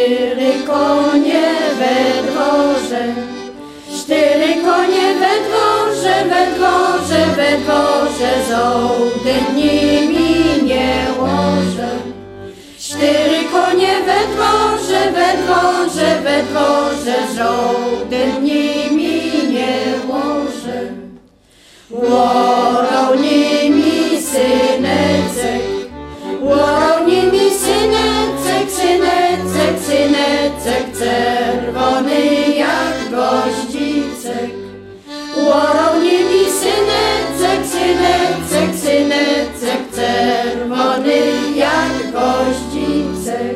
4 konie we dworze, 4 konie we dworze, we dworze, we dworze, żołdyn nimi nie łoże. 4 konie we dworze, we dworze, we dworze, żołdyn nimi nie łoże. Łorał nimi synecek, łorał nimi synecek, synecek, synecek, czerwony jak goździcek. Łorał nimi synecek, synecek, synecek, czerwony jak goździcek.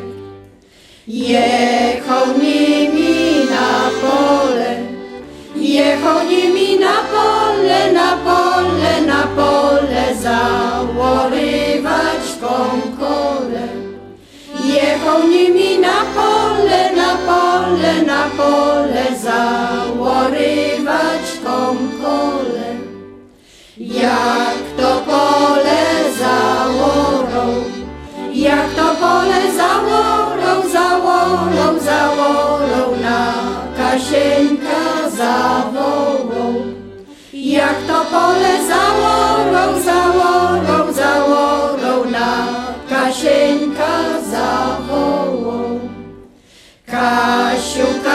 Jechał nimi na pole, jechał nimi na pole, na pole, na pole, załorywać konkole. Jechał nimi na pole, na pole, na pole, załorywać konkole. Jak to pole zaworą, jak to pole zaworą, zaworą, zaworą, na Kasieńka zawołał. Jak to pole zaworą, zaworą, zaworą, na Kasieńka zawołał. Kasiu,